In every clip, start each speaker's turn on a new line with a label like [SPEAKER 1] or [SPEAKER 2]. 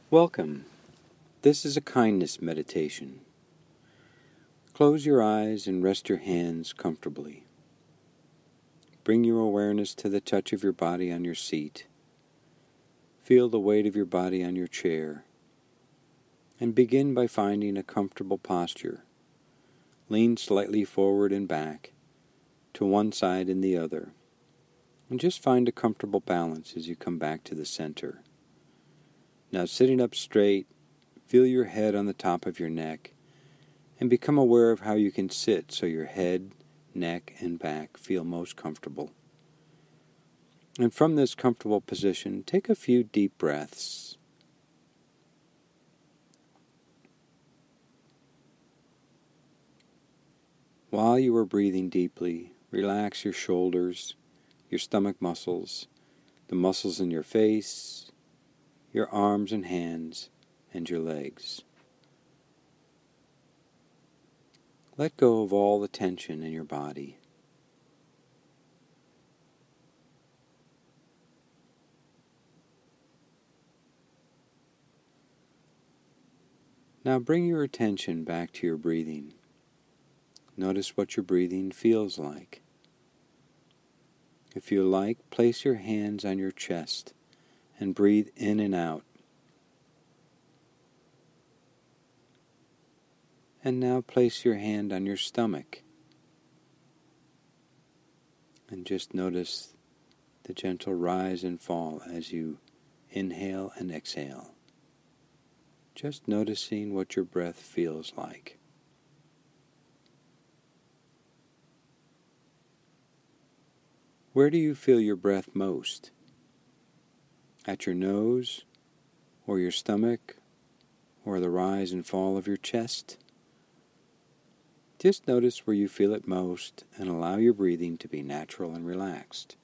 [SPEAKER 1] Welcome. This is a kindness meditation. Close your eyes and rest your hands comfortably. Bring your awareness to the touch of your body on your seat. Feel the weight of your body on your chair. And begin by finding a comfortable posture. Lean slightly forward and back, to one side and the other. And just find a comfortable balance as you come back to the center. Now sitting up straight, feel your head on the top of your neck and become aware of how you can sit so your head, neck, and back feel most comfortable. And from this comfortable position, take a few deep breaths. While you are breathing deeply, relax your shoulders, your stomach muscles, the muscles in your face, your arms and hands, and your legs. Let go of all the tension in your body. Now bring your attention back to your breathing. Notice what your breathing feels like. If you like, place your hands on your chest and breathe in and out. And now place your hand on your stomach. And just notice the gentle rise and fall as you inhale and exhale. Just noticing what your breath feels like. Where do you feel your breath most? At your nose, or your stomach, or the rise and fall of your chest? Just notice where you feel it most and allow your breathing to be natural and relaxed.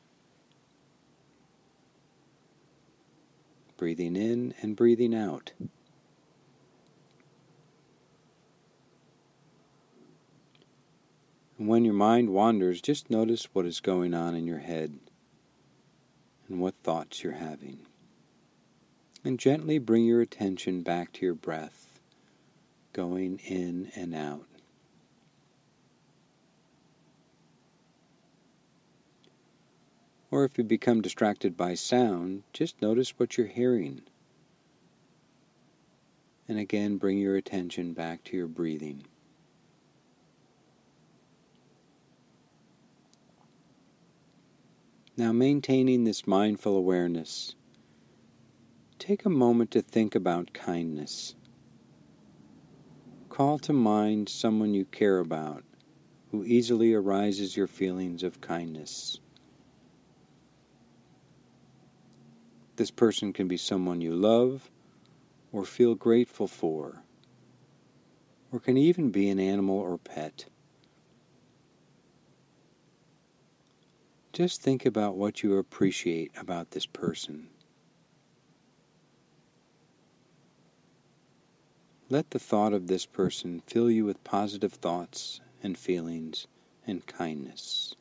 [SPEAKER 1] Breathing in and breathing out. And when your mind wanders, just notice what is going on in your head and what thoughts you're having. And gently bring your attention back to your breath, going in and out. Or if you become distracted by sound, just notice what you're hearing. And again, bring your attention back to your breathing. Now, maintaining this mindful awareness, take a moment to think about kindness. Call to mind someone you care about who easily arouses your feelings of kindness. This person can be someone you love or feel grateful for, or can even be an animal or pet. Just think about what you appreciate about this person. Let the thought of this person fill you with positive thoughts and feelings and kindness.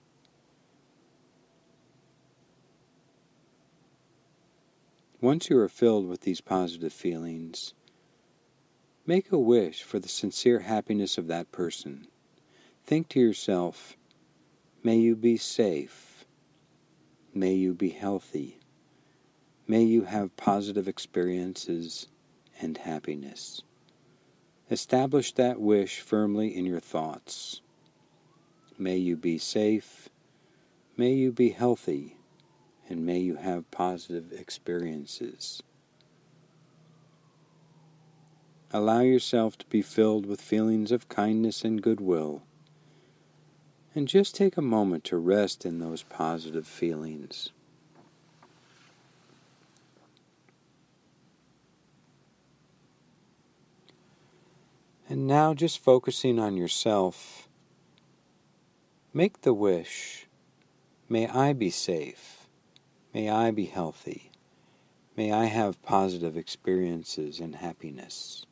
[SPEAKER 1] Once you are filled with these positive feelings, make a wish for the sincere happiness of that person. Think to yourself, may you be safe. May you be healthy. May you have positive experiences and happiness. Establish that wish firmly in your thoughts. May you be safe. May you be healthy. And may you have positive experiences. Allow yourself to be filled with feelings of kindness and goodwill. And just take a moment to rest in those positive feelings. And now, just focusing on yourself, make the wish, may I be safe, may I be healthy, may I have positive experiences and happiness.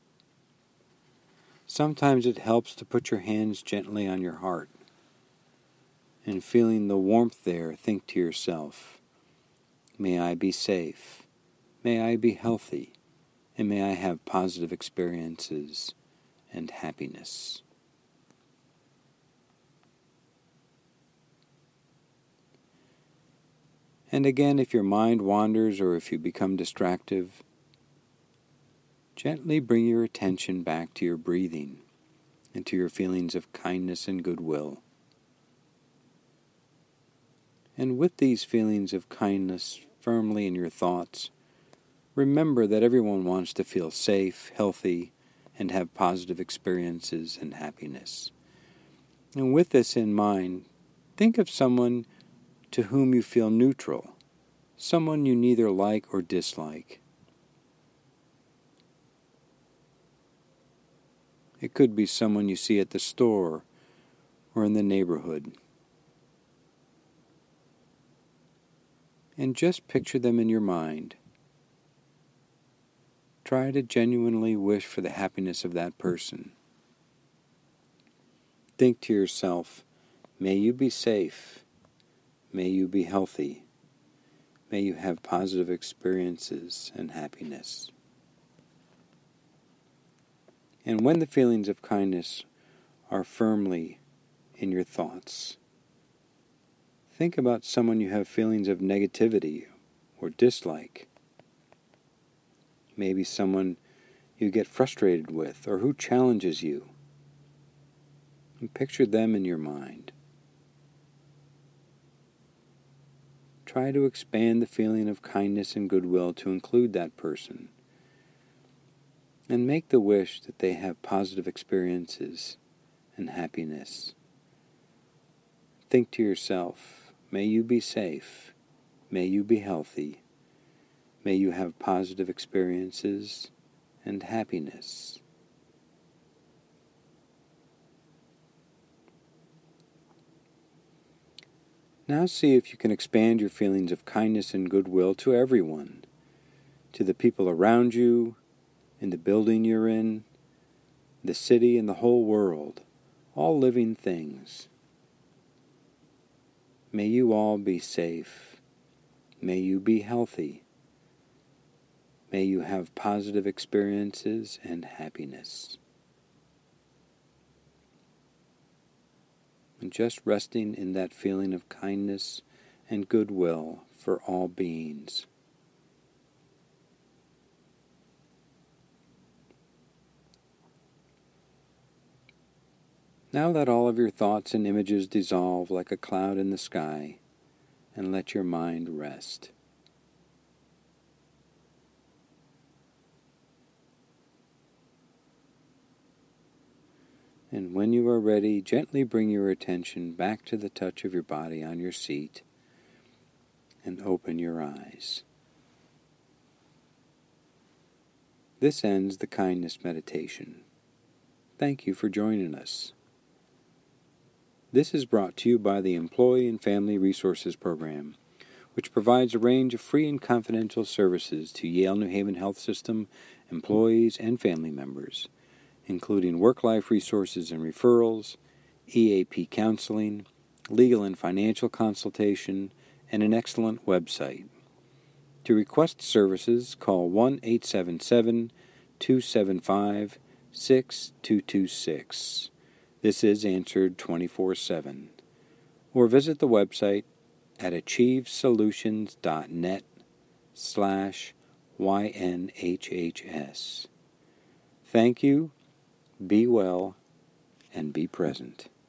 [SPEAKER 1] Sometimes it helps to put your hands gently on your heart, and feeling the warmth there, think to yourself, may I be safe, may I be healthy, and may I have positive experiences and happiness. And again, if your mind wanders or if you become distractive, gently bring your attention back to your breathing and to your feelings of kindness and goodwill. And with these feelings of kindness firmly in your thoughts, remember that everyone wants to feel safe, healthy, and have positive experiences and happiness. And with this in mind, think of someone to whom you feel neutral, someone you neither like or dislike. It could be someone you see at the store or in the neighborhood. And just picture them in your mind. Try to genuinely wish for the happiness of that person. Think to yourself, may you be safe, may you be healthy, may you have positive experiences and happiness. And when the feelings of kindness are firmly in your thoughts, think about someone you have feelings of negativity or dislike. Maybe someone you get frustrated with or who challenges you. And picture them in your mind. Try to expand the feeling of kindness and goodwill to include that person. And make the wish that they have positive experiences and happiness. Think to yourself, may you be safe, may you be healthy, may you have positive experiences and happiness. Now see if you can expand your feelings of kindness and goodwill to everyone, to the people around you, in the building you're in, the city and the whole world, all living things. May you all be safe. May you be healthy. May you have positive experiences and happiness. And just resting in that feeling of kindness and goodwill for all beings. Now let all of your thoughts and images dissolve like a cloud in the sky, and let your mind rest. And when you are ready, gently bring your attention back to the touch of your body on your seat, and open your eyes. This ends the kindness meditation. Thank you for joining us. This is brought to you by the Employee and Family Resources Program, which provides a range of free and confidential services to Yale New Haven Health System employees and family members, including work-life resources and referrals, EAP counseling, legal and financial consultation, and an excellent website. To request services, call 1-877-275-6226. This is answered 24/7. Or visit the website at achievesolutions.net/YNHHS. Thank you, be well, and be present.